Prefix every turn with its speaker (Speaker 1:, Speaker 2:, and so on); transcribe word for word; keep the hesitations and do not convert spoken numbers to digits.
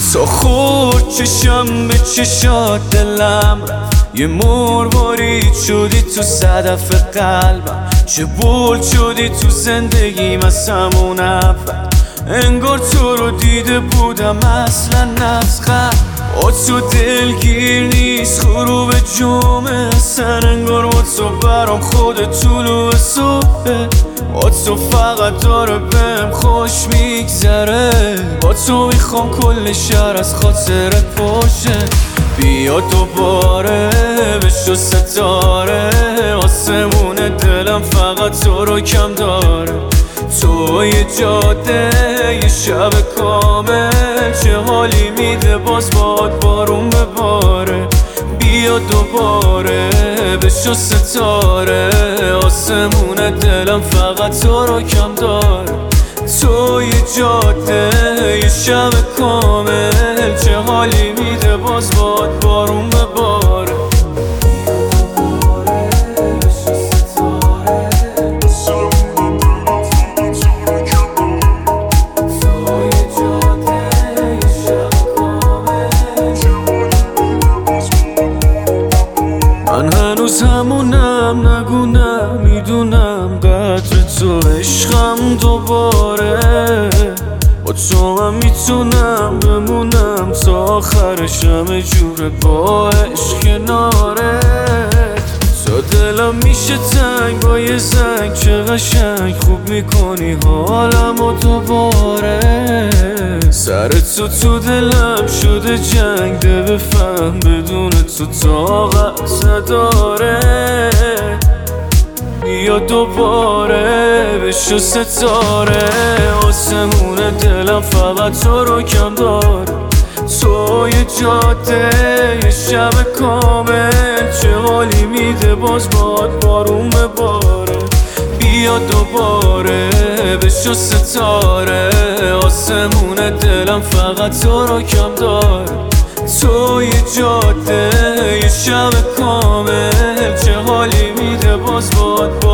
Speaker 1: تو خورد چشم به چشات دلم رفت، یه مروارید شدی تو صدف قلبم، چه بولد شدی تو زندگیم از همون اول. انگار تو رو دیده بودم اصلا از قبل. با تو دلگیر نیست غروب جمعه، سن انگار با تو برام خود طلوع صبحه. با تو فقط داره بهم خوش میگذره، با تو میخوام کل شهر از خاطر پاشه. بیا دوباره بشو ستاره، آسمون دلم فقط تو رو کم داره. تو یه جاده یه شب کامل، چه حالی میده باز باد بارون بباره. بیا دوباره بشو ستاره، آسمون دلم فقط تو رو کم داره. تو یه جاده یه شب کامل، چه حالی میده باز باد بارون بباره. من هنوز همونم، نگونم میدونم قدر تو، عشقم دوباره. با تو هم میتونم بمونم تا آخرش، همه جوره با عشق کناره. تا دلم میشه تنگ با یه زنگ، چه قشنگ خوب میکنی حالم و دوباره. سر تو تو دلم شده جنگ، ده بفهم بدون تو طاقت نداره. بیا دوباره بشو ستاره، آسمون دلم فقط تو رو کم داره. تو یه جاده یه شب کامل، چه حالی میده باز باد بارون بباره. بیا دوباره بشو ستاره، آسمون دلم فقط تو رو کم داره. تو یه جاده یه شب کامل، چه حالی میده باز باد